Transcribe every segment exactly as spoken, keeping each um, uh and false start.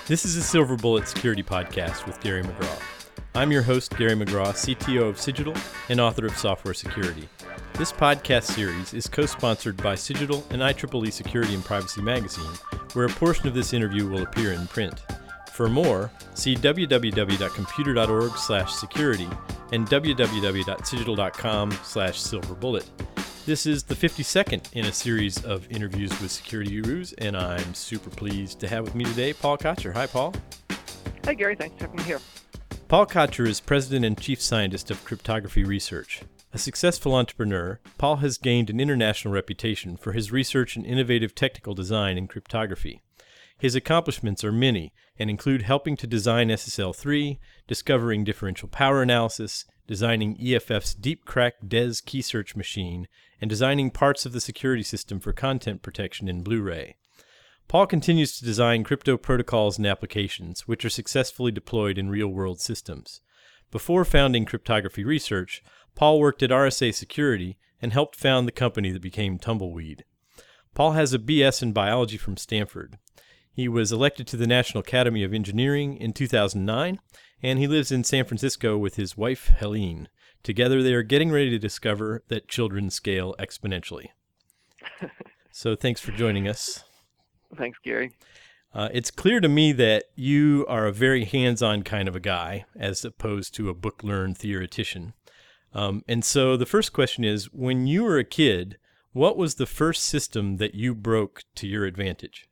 This is a Silver Bullet Security Podcast with Gary McGraw. I'm your host, Gary McGraw, C T O of Cigital and author of Software Security. This podcast series is co-sponsored by Cigital and I triple E Security and Privacy Magazine, where a portion of this interview will appear in print. For more, see w w w dot computer dot org slash security and w w w dot cigital dot com slash silverbullet. This is the fifty-second in a series of interviews with security gurus, and I'm super pleased to have with me today Paul Kocher. Hi, Paul. Hi, Gary. Thanks for having me here. Paul Kocher is president and chief scientist of Cryptography Research. A successful entrepreneur, Paul has gained an international reputation for his research and innovative technical design in cryptography. His accomplishments are many and include helping to design S S L three, discovering differential power analysis, designing E F F's deep crack D E S key search machine, and designing parts of the security system for content protection in Blu-ray. Paul continues to design crypto protocols and applications, which are successfully deployed in real-world systems. Before founding Cryptography Research, Paul worked at R S A Security and helped found the company that became Tumbleweed. Paul has a B S in biology from Stanford. He was elected to the National Academy of Engineering in two thousand nine, and he lives in San Francisco with his wife, Helene. Together, they are getting ready to discover that children scale exponentially. So thanks for joining us. Thanks, Gary. Uh, it's clear to me that you are a very hands-on kind of a guy, as opposed to a book-learned theoretician. Um, and so the first question is, when you were a kid, what was the first system that you broke to your advantage?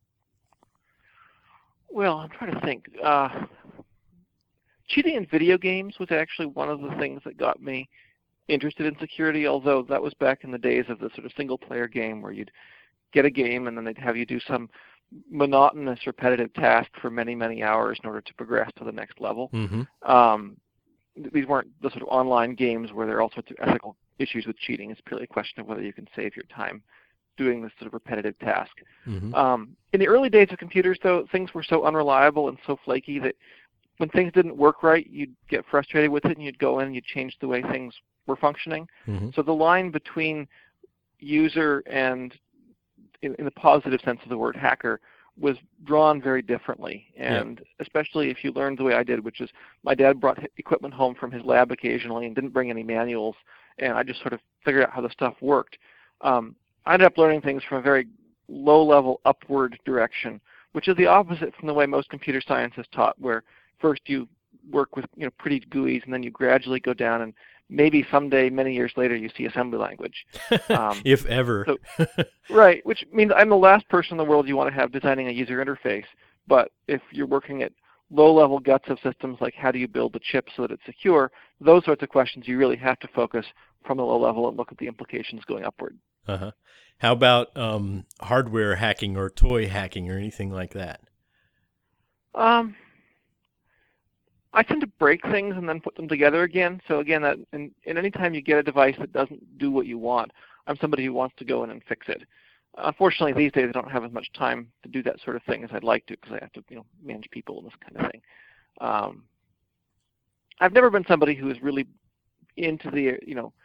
Well, I'm trying to think. Uh, cheating in video games was actually one of the things that got me interested in security, although that was back in the days of the sort of single-player game where you'd get a game and then they'd have you do some monotonous, repetitive task for many, many hours in order to progress to the next level. Mm-hmm. Um, these weren't the sort of online games where there are all sorts of ethical issues with cheating. It's purely a question of whether you can save your time doing this sort of repetitive task. Mm-hmm. Um, in the early days of computers, though, things were so unreliable and so flaky that when things didn't work right, you'd get frustrated with it and you'd go in and you'd change the way things were functioning. Mm-hmm. So the line between user and, in, in the positive sense of the word, hacker, was drawn very differently. And yep. especially if you learned the way I did, which is my dad brought equipment home from his lab occasionally and didn't bring any manuals, and I just sort of figured out how the stuff worked. Um, I ended up learning things from a very low-level upward direction, which is the opposite from the way most computer science is taught, where first you work with you know pretty G U Is, and then you gradually go down, and maybe someday, many years later, you see assembly language. Um, if ever. so, right, which means I'm the last person in the world you want to have designing a user interface. But if you're working at low-level guts of systems, like how do you build the chip so that it's secure, those sorts of questions you really have to focus from the low level and look at the implications going upward. Uh-huh. How about um, hardware hacking or toy hacking or anything like that? Um, I tend to break things and then put them together again. So again, that, and, and any time you get a device that doesn't do what you want, I'm somebody who wants to go in and fix it. Unfortunately, these days I don't have as much time to do that sort of thing as I'd like to, because I have to, you know, manage people and this kind of thing. Um, I've never been somebody who is really into the, you know,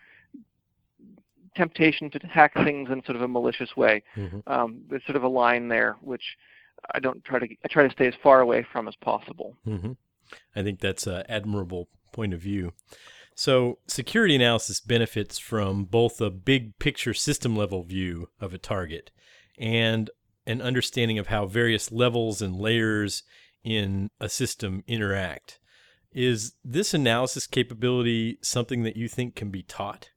temptation to hack things in sort of a malicious way. Mm-hmm. Um, there's sort of a line there, which I don't try to. I try to stay as far away from as possible. Mm-hmm. I think that's an admirable point of view. So security analysis benefits from both a big picture system level view of a target and an understanding of how various levels and layers in a system interact. Is this analysis capability something that you think can be taught?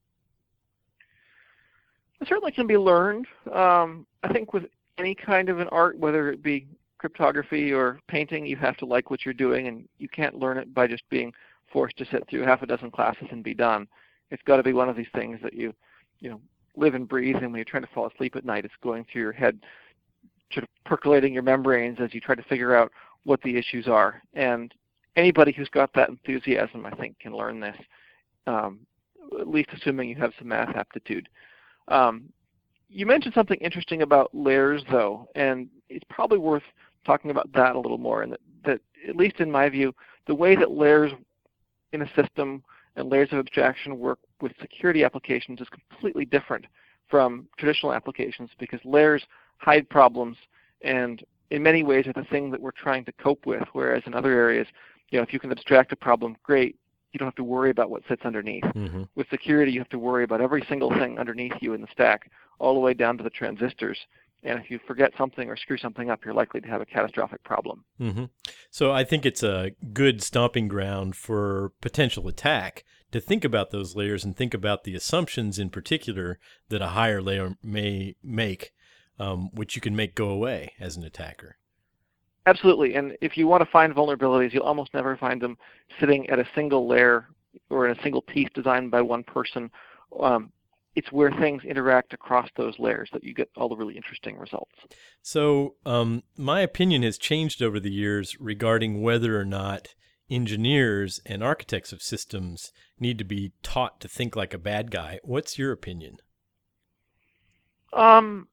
It certainly can be learned. Um, I think with any kind of an art, whether it be cryptography or painting, you have to like what you're doing, and you can't learn it by just being forced to sit through half a dozen classes and be done. It's got to be one of these things that you, you know, live and breathe, and when you're trying to fall asleep at night, it's going through your head, sort of percolating your membranes as you try to figure out what the issues are. And anybody who's got that enthusiasm, I think, can learn this, um, at least assuming you have some math aptitude. Um, you mentioned something interesting about layers, though, and it's probably worth talking about that a little more. And that, that, at least in my view, the way that layers in a system and layers of abstraction work with security applications is completely different from traditional applications, because layers hide problems and in many ways are the thing that we're trying to cope with, whereas in other areas, you know, if you can abstract a problem, great. You don't have to worry about what sits underneath. Mm-hmm. With security, you have to worry about every single thing underneath you in the stack, all the way down to the transistors. And if you forget something or screw something up, you're likely to have a catastrophic problem. Mm-hmm. So I think it's a good stomping ground for potential attack to think about those layers and think about the assumptions in particular that a higher layer may make, um, which you can make go away as an attacker. Absolutely, and if you want to find vulnerabilities, you'll almost never find them sitting at a single layer or in a single piece designed by one person. Um, it's where things interact across those layers that you get all the really interesting results. So um, my opinion has changed over the years regarding whether or not engineers and architects of systems need to be taught to think like a bad guy. What's your opinion? Um,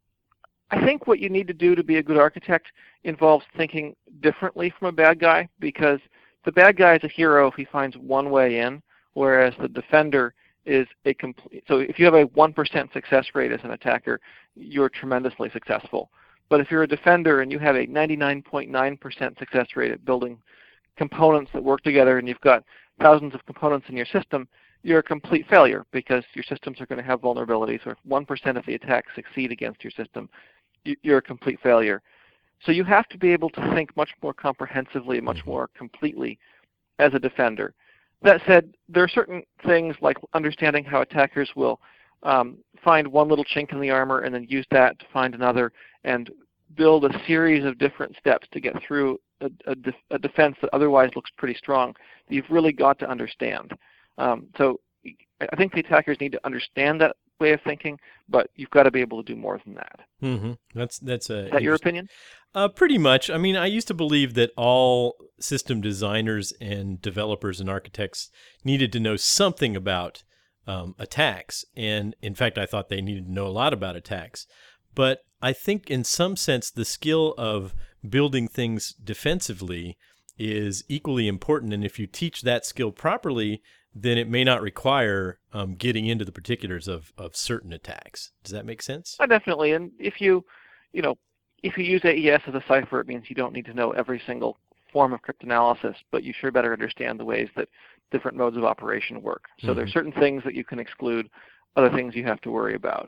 I think what you need to do to be a good architect involves thinking differently from a bad guy, because the bad guy is a hero if he finds one way in, whereas the defender is a complete. So if you have a one percent success rate as an attacker, you're tremendously successful. But if you're a defender and you have a ninety-nine point nine percent success rate at building components that work together, and you've got thousands of components in your system, you're a complete failure, because your systems are going to have vulnerabilities. Or if one percent of the attacks succeed against your system, you're a complete failure. So you have to be able to think much more comprehensively, much Mm-hmm. more completely as a defender. That said, there are certain things like understanding how attackers will um, find one little chink in the armor and then use that to find another and build a series of different steps to get through a, a, def a defense that otherwise looks pretty strong that you've really got to understand. Um, so I think the attackers need to understand that way of thinking, but you've got to be able to do more than that. Mm-hmm. That's that's a. Is that your opinion? Uh, pretty much. I mean, I used to believe that all system designers and developers and architects needed to know something about um, attacks, and in fact, I thought they needed to know a lot about attacks. But I think, in some sense, the skill of building things defensively is equally important, and if you teach that skill properly, then it may not require um, getting into the particulars of, of certain attacks. Does that make sense? Uh, definitely. And if you, you know, if you use A E S as a cipher, it means you don't need to know every single form of cryptanalysis, but you sure better understand the ways that different modes of operation work. So Mm-hmm. there are certain things that you can exclude, other things you have to worry about.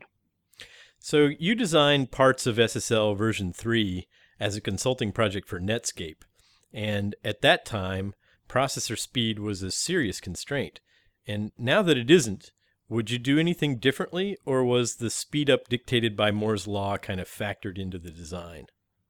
So you designed parts of S S L version three as a consulting project for Netscape. And at that time, processor speed was a serious constraint. And now that it isn't, would you do anything differently, or was the speed up dictated by Moore's law kind of factored into the design?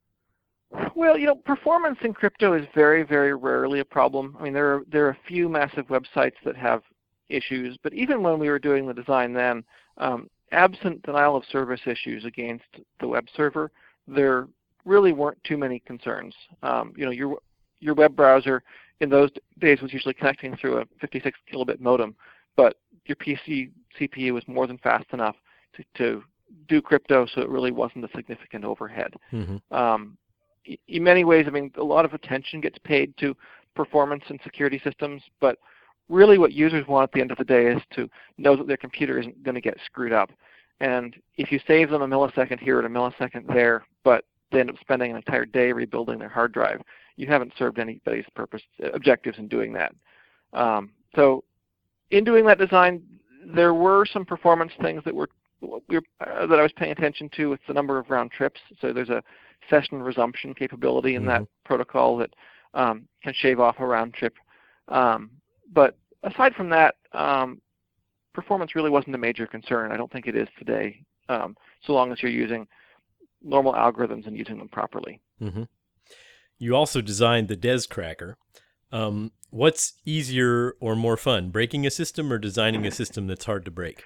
Well, you know, performance in crypto is very, very rarely a problem. I mean, there are, there are a few massive websites that have issues, but even when we were doing the design then, um, absent denial of service issues against the web server, there really weren't too many concerns. Um, you know, your, your web browser in those days was usually connecting through a fifty-six kilobit modem, but your P C C P U was more than fast enough to, to do crypto, so it really wasn't a significant overhead. Mm-hmm. Um, in many ways, I mean, a lot of attention gets paid to performance in security systems, but really what users want at the end of the day is to know that their computer isn't going to get screwed up. And if you save them a millisecond here and a millisecond there, but they end up spending an entire day rebuilding their hard drive, you haven't served anybody's purpose, objectives in doing that. Um, so in doing that design, there were some performance things that were, we were uh, that I was paying attention to with the number of round trips. So there's a session resumption capability in Mm-hmm. that protocol that um, can shave off a round trip. Um, but aside from that, um, performance really wasn't a major concern. I don't think it is today, um, so long as you're using normal algorithms and using them properly. Mm-hmm. You also designed the DesCracker. Um, what's easier or more fun, breaking a system or designing a system that's hard to break?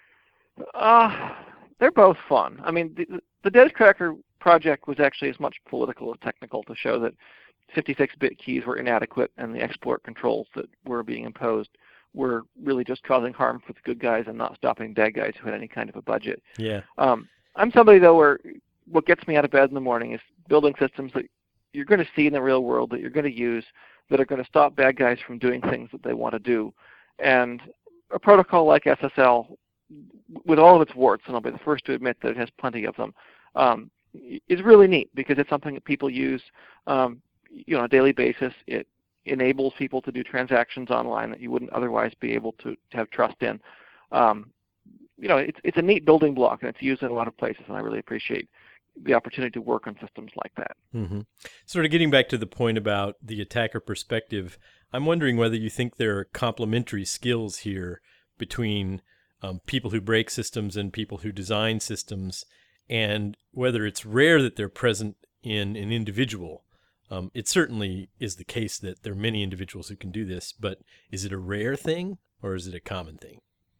Uh, they're both fun. I mean, the, the DesCracker project was actually as much political as technical, to show that fifty-six bit keys were inadequate and the export controls that were being imposed were really just causing harm for the good guys and not stopping bad guys who had any kind of a budget. Yeah. Um, I'm somebody, though, where what gets me out of bed in the morning is building systems that you're going to see in the real world, that you're going to use, that are going to stop bad guys from doing things that they want to do. And a protocol like S S L, with all of its warts, and I'll be the first to admit that it has plenty of them, um, is really neat because it's something that people use um, you know, on a daily basis. It enables people to do transactions online that you wouldn't otherwise be able to, to have trust in. Um, you know, it's, it's a neat building block, and it's used in a lot of places, and I really appreciate the opportunity to work on systems like that. Mm-hmm. Sort of getting back to the point about the attacker perspective, I'm wondering whether you think there are complementary skills here between um, people who break systems and people who design systems, and whether it's rare that they're present in an individual. Um, it certainly is the case that there are many individuals who can do this, but is it a rare thing or is it a common thing?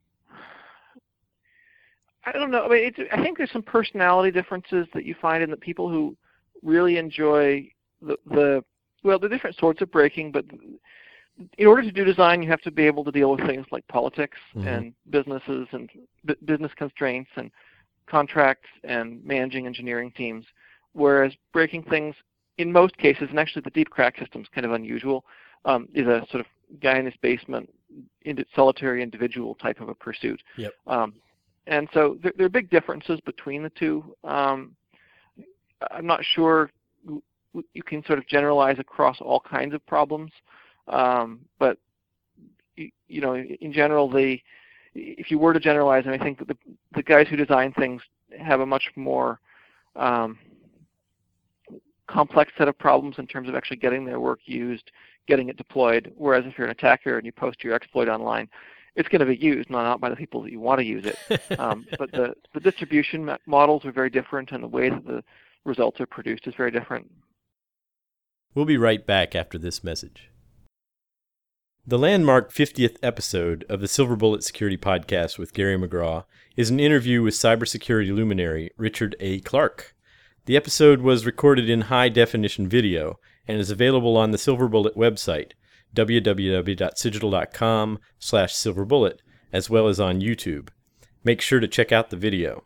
I don't know. I mean, it's, I think there's some personality differences that you find in the people who really enjoy the, the well, the different sorts of breaking, but in order to do design, you have to be able to deal with things like politics mm-hmm. and businesses and b- business constraints and contracts and managing engineering teams, whereas breaking things, in most cases, and actually the deep crack system is kind of unusual, um, is a sort of guy in his basement, solitary individual type of a pursuit. Yep. Um, and so there, there are big differences between the two. Um, I'm not sure you can sort of generalize across all kinds of problems, um, but you, you know, in general, the if you were to generalize, and I think that the, the guys who design things have a much more um, complex set of problems in terms of actually getting their work used, getting it deployed, whereas if you're an attacker and you post your exploit online, it's going to be used, not, not by the people that you want to use it. Um, but the, the distribution models are very different, and the way that the results are produced is very different. We'll be right back after this message. The landmark fiftieth episode of the Silver Bullet Security Podcast with Gary McGraw is an interview with cybersecurity luminary Richard A. Clarke. The episode was recorded in high-definition video and is available on the Silver Bullet website, w w w dot cigital dot com slash silverbullet, as well as on YouTube. Make sure to check out the video.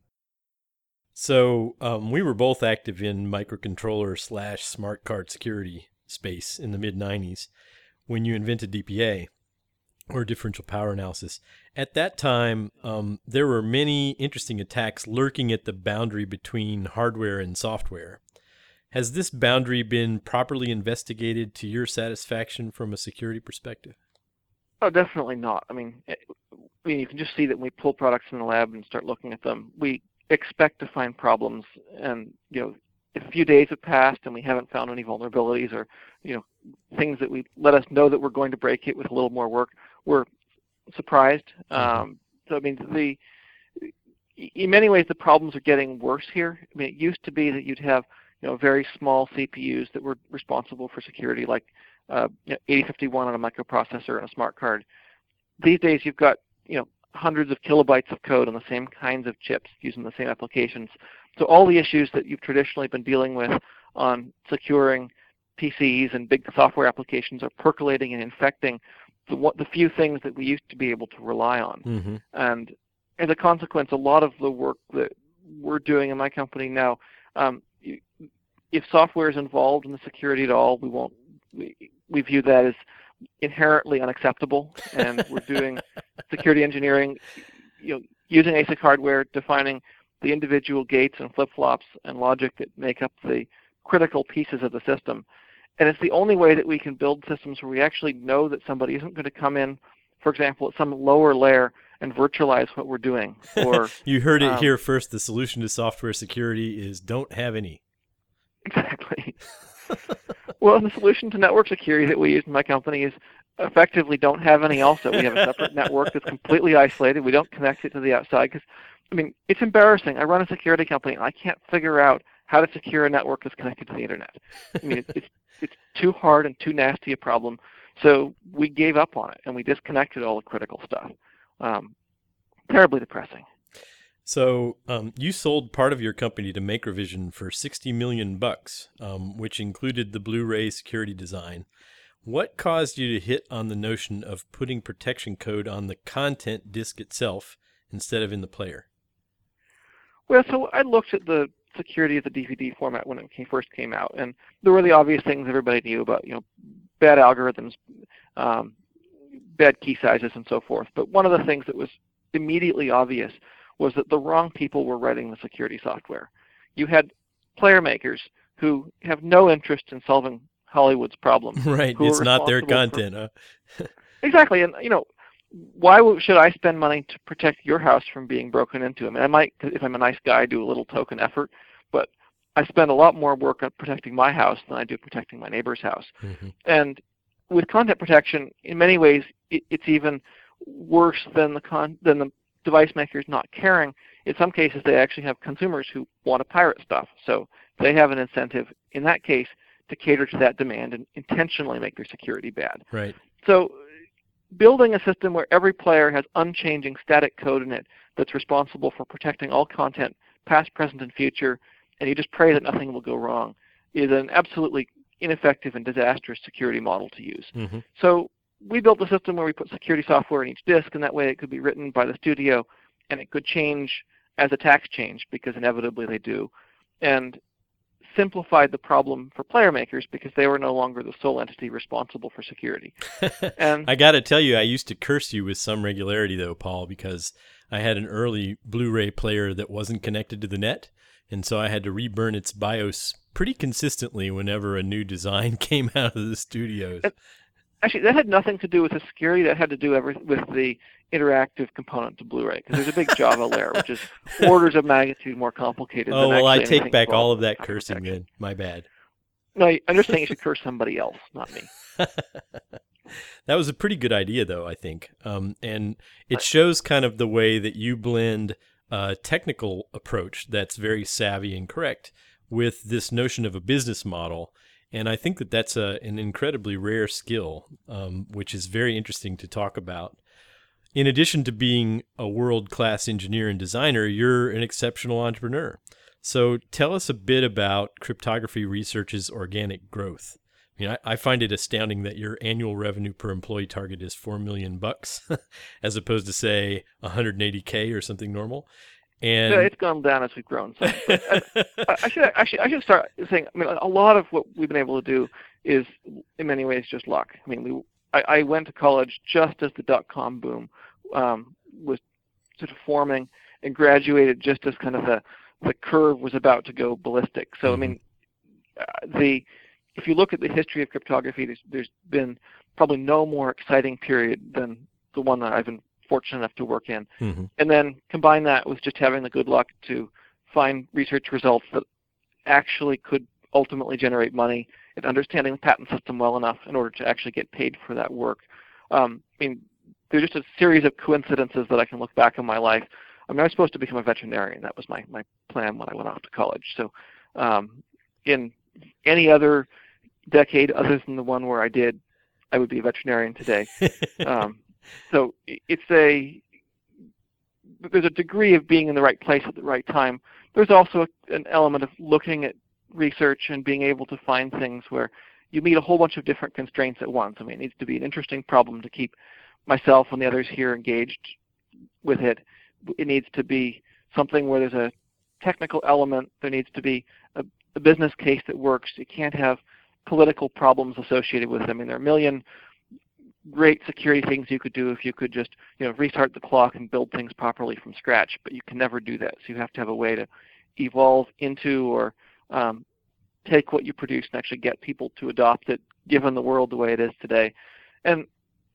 So um, we were both active in microcontroller slash smart card security space in the mid nineties when you invented D P A, or differential power analysis. At that time, um, there were many interesting attacks lurking at the boundary between hardware and software. Has this boundary been properly investigated to your satisfaction from a security perspective? Oh, definitely not. I mean, it, I mean, you can just see that when we pull products in the lab and start looking at them, we expect to find problems, and you know, if a few days have passed and we haven't found any vulnerabilities or you know things that we let us know that we're going to break it with a little more work, we're surprised. Mm-hmm. Um, so I mean, the in many ways the problems are getting worse here. I mean, it used to be that you'd have you know very small C P Us that were responsible for security, like uh, you know, eighty fifty-one on a microprocessor and a smart card. These days you've got you know hundreds of kilobytes of code on the same kinds of chips using the same applications. So all the issues that you've traditionally been dealing with on securing P Cs and big software applications are percolating and infecting the, what, the few things that we used to be able to rely on. Mm-hmm. And as a consequence, a lot of the work that we're doing in my company now, um, if software is involved in the security at all, we won't. We, we view that as inherently unacceptable, and we're doing security engineering, you know, using A S I C hardware, defining the individual gates and flip-flops and logic that make up the critical pieces of the system. And it's the only way that we can build systems where we actually know that somebody isn't going to come in, for example, at some lower layer and virtualize what we're doing. Or you heard it um, here first. The solution to software security is don't have any. Exactly. Well, the solution to network security that we use in my company is effectively don't have any also. We have a separate network that's completely isolated. We don't connect it to the outside because, I mean, it's embarrassing. I run a security company, and I can't figure out how to secure a network that's connected to the internet. I mean, it's, it's, it's too hard and too nasty a problem. So we gave up on it, and we disconnected all the critical stuff. Um, terribly depressing. So um, you sold part of your company to Macrovision for sixty million bucks, um, which included the Blu-ray security design. What caused you to hit on the notion of putting protection code on the content disc itself instead of in the player? Well, so I looked at the security of the D V D format when it came, first came out, and there were the obvious things everybody knew about, you know, bad algorithms, um, bad key sizes, and so forth. But one of the things that was immediately obvious was that the wrong people were writing the security software. you had player makers who have no interest in solving Hollywood's problems. Right, it's not their content. For... Huh? Exactly, and you know, why should I spend money to protect your house from being broken into? I mean, I might, if I'm a nice guy, do a little token effort, but I spend a lot more work on protecting my house than I do protecting my neighbor's house. Mm-hmm. And with content protection, in many ways, it, it's even worse than the con than the device makers not caring. In some cases, they actually have consumers who want to pirate stuff, so they have an incentive in that case to cater to that demand and intentionally make their security bad. Right. So building a system where every player has unchanging static code in it that's responsible for protecting all content, past, present, and future, and you just pray that nothing will go wrong, is an absolutely ineffective and disastrous security model to use. Mm-hmm. So we built a system where we put security software in each disk, and that way it could be written by the studio, and it could change as attacks change, because inevitably they do, and simplified the problem for player makers because they were no longer the sole entity responsible for security. And I got to tell you, I used to curse you with some regularity, though, Paul, because I had an early Blu-ray player that wasn't connected to the net, and so I had to reburn its BIOS pretty consistently whenever a new design came out of the studios. Actually, that had nothing to do with the security. That had to do every, with the interactive component to Blu-ray, because there's a big Java layer, which is orders of magnitude more complicated. Oh, than well, I actually take back all of that protection. cursing then. My bad. No, I'm just saying you should curse somebody else, not me. That was a pretty good idea, though, I think. Um, and it shows kind of the way that you blend a technical approach that's very savvy and correct with this notion of a business model. And I think that that's a, an incredibly rare skill, um, which is very interesting to talk about. In addition to being a world-class engineer and designer, you're an exceptional entrepreneur. So tell us a bit about Cryptography Research's organic growth. I mean, I, I find it astounding that your annual revenue per employee target is four million bucks, as opposed to say one hundred eighty K or something normal. And yeah, it's gone down as we've grown. So I, I should actually I should start saying. I mean, a lot of what we've been able to do is, in many ways, just luck. I mean, we I, I went to college just as the dot-com boom um, was sort of forming, and graduated just as kind of the the curve was about to go ballistic. So mm-hmm. I mean, uh, the if you look at the history of cryptography, there's, there's been probably no more exciting period than the one that I've been fortunate enough to work in. Mm-hmm. And then combine that with just having the good luck to find research results that actually could ultimately generate money, and understanding the patent system well enough in order to actually get paid for that work. Um, I mean, there's just a series of coincidences that I can look back on my life. I mean, I was supposed to become a veterinarian. That was my, my plan when I went off to college. So um, in any other decade other than the one where I did, I would be a veterinarian today. um, so it's a, there's a degree of being in the right place at the right time. There's also a, an element of looking at research and being able to find things where you meet a whole bunch of different constraints at once. I mean, it needs to be an interesting problem to keep myself and the others here engaged with it. It needs to be something where there's a technical element. There needs to be a, a business case that works. You can't have political problems associated with it. I mean, there are a million great security things you could do if you could just, you know, restart the clock and build things properly from scratch, but you can never do that. So you have to have a way to evolve into or um, take what you produce and actually get people to adopt it, given the world the way it is today. And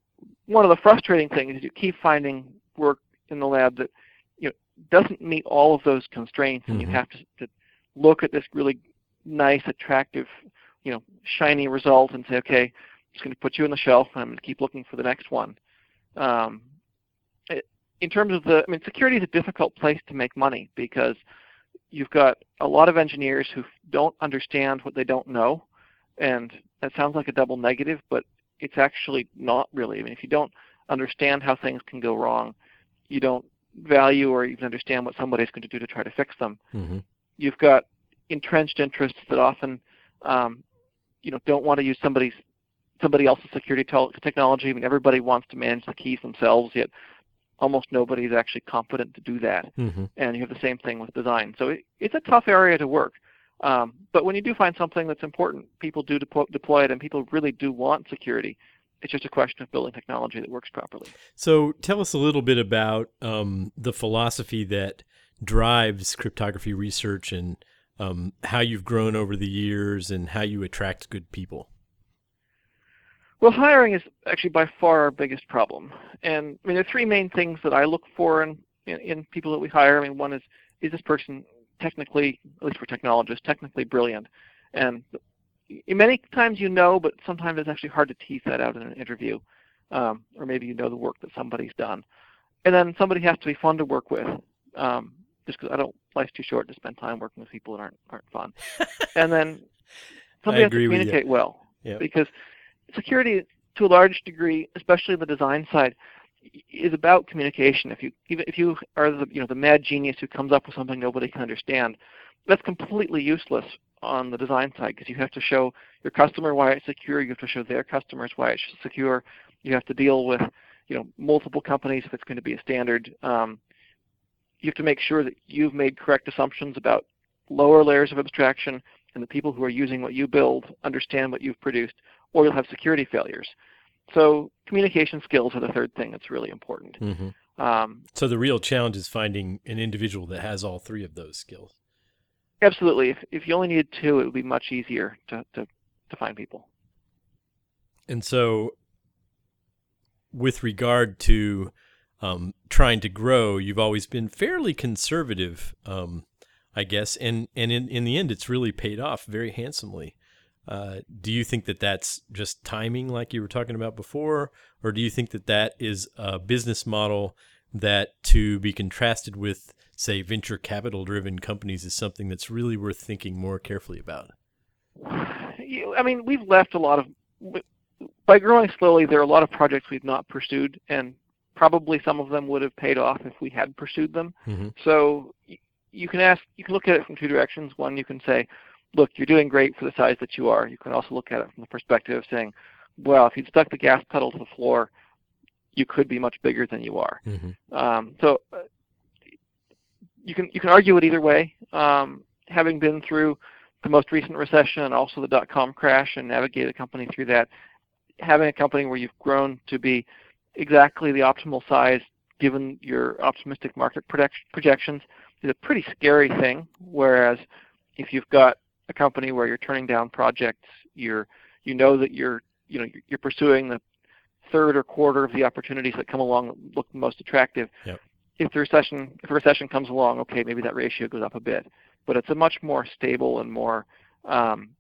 one of the frustrating things is you keep finding work in the lab that, you know, doesn't meet all of those constraints, and mm-hmm. you have to, to look at this really nice, attractive, you know, shiny result and say, okay, I'm just going to put you on the shelf, and I'm going to keep looking for the next one. Um, it, in terms of the, I mean, security is a difficult place to make money because you've got a lot of engineers who don't understand what they don't know, and that sounds like a double negative, but it's actually not really. I mean, if you don't understand how things can go wrong, you don't value or even understand what somebody's going to do to try to fix them. Mm-hmm. You've got entrenched interests that often, um, you know, don't want to use somebody's somebody else's security te- technology. I mean, everybody wants to manage the keys themselves, yet almost nobody is actually competent to do that. Mm-hmm. And you have the same thing with design. So it, it's a tough area to work. Um, but when you do find something that's important, people do deploy, deploy it, and people really do want security. It's just a question of building technology that works properly. So tell us a little bit about um, the philosophy that drives cryptography research and um, how you've grown over the years and how you attract good people? Well, hiring is actually by far our biggest problem. And I mean, there are three main things that I look for in, in, in people that we hire. I mean, one is, is this person technically, at least for technologists, technically brilliant? And many times you know, but sometimes it's actually hard to tease that out in an interview. Um, or maybe you know the work that somebody's done. And then somebody has to be fun to work with, um, just because I don't, life's too short to spend time working with people that aren't, aren't fun. And then somebody has to communicate well. Yep. Because security, to a large degree, especially the design side, is about communication. If you even if you are the you know the mad genius who comes up with something nobody can understand, that's completely useless on the design side, because you have to show your customer why it's secure. You have to show their customers why it's secure. You have to deal with you know multiple companies if it's going to be a standard. Um, you have to make sure that you've made correct assumptions about lower layers of abstraction, and the people who are using what you build understand what you've produced, or you'll have security failures. So communication skills are the third thing that's really important. Mm-hmm. Um, so the real challenge is finding an individual that has all three of those skills. Absolutely. If, if you only needed two, it would be much easier to, to, to find people. And so with regard to um, trying to grow, you've always been fairly conservative, um, I guess, and, and in, in the end, it's really paid off very handsomely. Uh, do you think that that's just timing like you were talking about before, or do you think that that is a business model that, to be contrasted with, say, venture capital driven companies, is something that's really worth thinking more carefully about? I mean, we've left a lot of, by growing slowly, there are a lot of projects we've not pursued, and probably some of them would have paid off if we had pursued them. Mm-hmm. So you can ask, you can look at it from two directions. One, you can say, look, you're doing great for the size that you are. You can also look at it from the perspective of saying, well, if you'd stuck the gas pedal to the floor, you could be much bigger than you are. Mm-hmm. Um, so uh, you can you can argue it either way. Um, having been through the most recent recession and also the dot-com crash and navigated a company through that, having a company where you've grown to be exactly the optimal size given your optimistic market projections is a pretty scary thing. Whereas if you've got a company where you're turning down projects, you're you know that you're you know you're pursuing the third or quarter of the opportunities that come along that look most attractive. Yep. If the recession if a recession comes along, okay, maybe that ratio goes up a bit, but it's a much more stable and more um,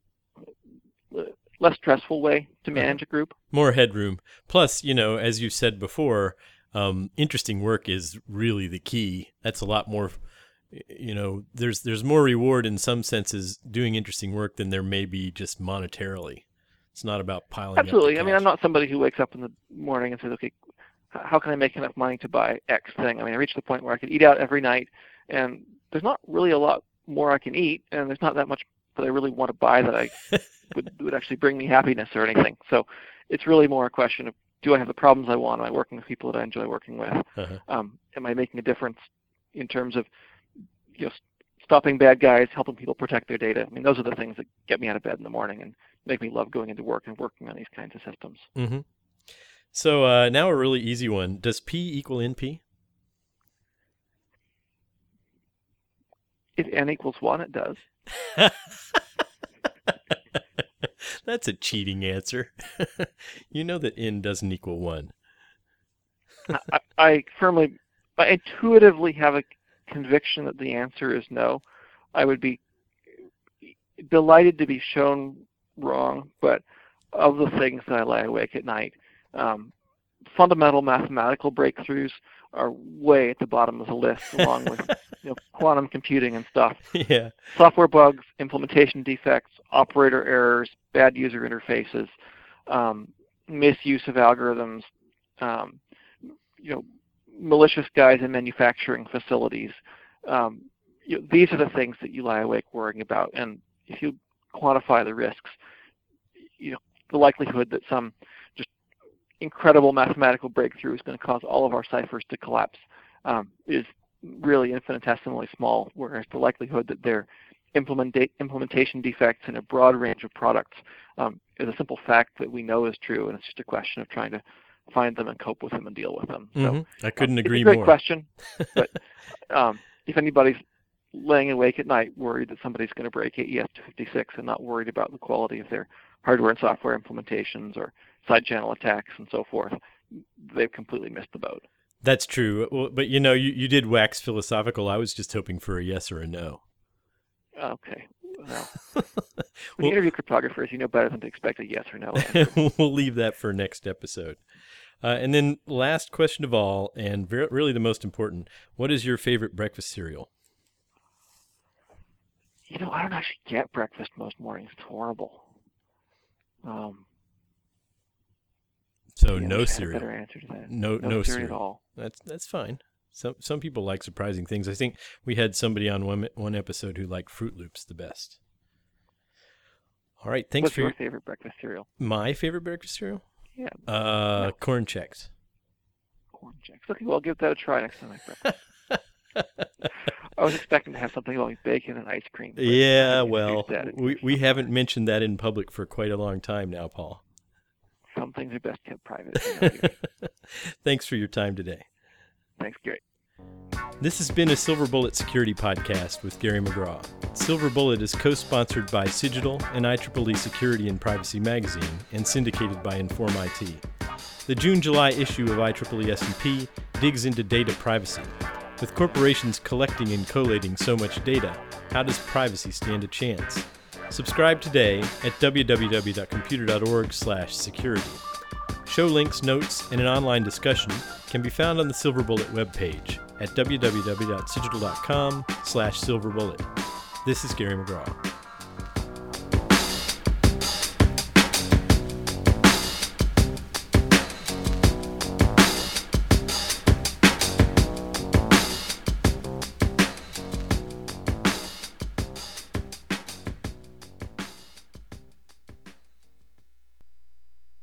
less stressful way to manage a group. More headroom. Plus, you know, as you said before, um, interesting work is really the key. That's a lot more. You know, there's there's more reward in some senses doing interesting work than there may be just monetarily. It's not about piling Absolutely. up the I mean, I'm not somebody who wakes up in the morning and says, okay, how can I make enough money to buy X thing? I mean, I reached the point where I could eat out every night, and there's not really a lot more I can eat, and there's not that much that I really want to buy that I would, would actually bring me happiness or anything. So it's really more a question of, do I have the problems I want? Am I working with people that I enjoy working with? Uh-huh. Um, am I making a difference in terms of you know, stopping bad guys, helping people protect their data? I mean, those are the things that get me out of bed in the morning and make me love going into work and working on these kinds of systems. Mm-hmm. So uh, now a really easy one. Does P equal N P? If N equals one, it does. That's a cheating answer. You know that N doesn't equal one. I, I firmly, I intuitively have a conviction that the answer is no. I would be delighted to be shown wrong, but of the things that I lie awake at night, um, fundamental mathematical breakthroughs are way at the bottom of the list, along with you know, quantum computing and stuff. Yeah. Software bugs, implementation defects, operator errors, bad user interfaces, um, misuse of algorithms, um, you know, malicious guys in manufacturing facilities. Um, you know, these are the things that you lie awake worrying about. And if you quantify the risks, you know, the likelihood that some just incredible mathematical breakthrough is going to cause all of our ciphers to collapse um, is really infinitesimally small, whereas the likelihood that they're implementa- implementation defects in a broad range of products um, is a simple fact that we know is true, and it's just a question of trying to find them and cope with them and deal with them. Mm-hmm. So I couldn't um, agree it's a great more. question, but um, if anybody's laying awake at night worried that somebody's going to break A E S two fifty-six and not worried about the quality of their hardware and software implementations or side channel attacks and so forth, they've completely missed the boat. That's true. Well, but, you know, you, you did wax philosophical. I was just hoping for a yes or a no. Okay. Well, when Well- you interview cryptographers, you know better than to expect a yes or no answer. We'll leave that for next episode. Uh, and then last question of all, and ver- really the most important, what is your favorite breakfast cereal? You know, I don't actually get breakfast most mornings. It's horrible. Um, So yeah, I no wish I had a cereal. better answer to that. No, no, No cereal cereal. at all. That's that's fine. Some some people like surprising things. I think we had somebody on one one episode who liked Fruit Loops the best. All right, thanks What's for your your, favorite breakfast cereal? my favorite breakfast cereal. Yeah, Uh, No. corn checks. corn checks. Okay, well, I'll give that a try next time I breakfast. I was expecting to have something like bacon and ice cream. but Yeah, you well, introduced that. It we was we something haven't else. mentioned that in public for quite a long time now, Paul. Some things are best kept private. You know, Gary. Thanks for your time today. Thanks, Gary. This has been a Silver Bullet Security Podcast with Gary McGraw. Silver Bullet is co-sponsored by Cigital and I triple E Security and Privacy Magazine and syndicated by Inform I T. The June-July issue of I triple E S and P digs into data privacy. With corporations collecting and collating so much data, how does privacy stand a chance? Subscribe today at w w w dot computer dot org slash security. Show links, notes, and an online discussion can be found on the Silver Bullet webpage at w w w dot cigital dot com slash silverbullet. This is Gary McGraw.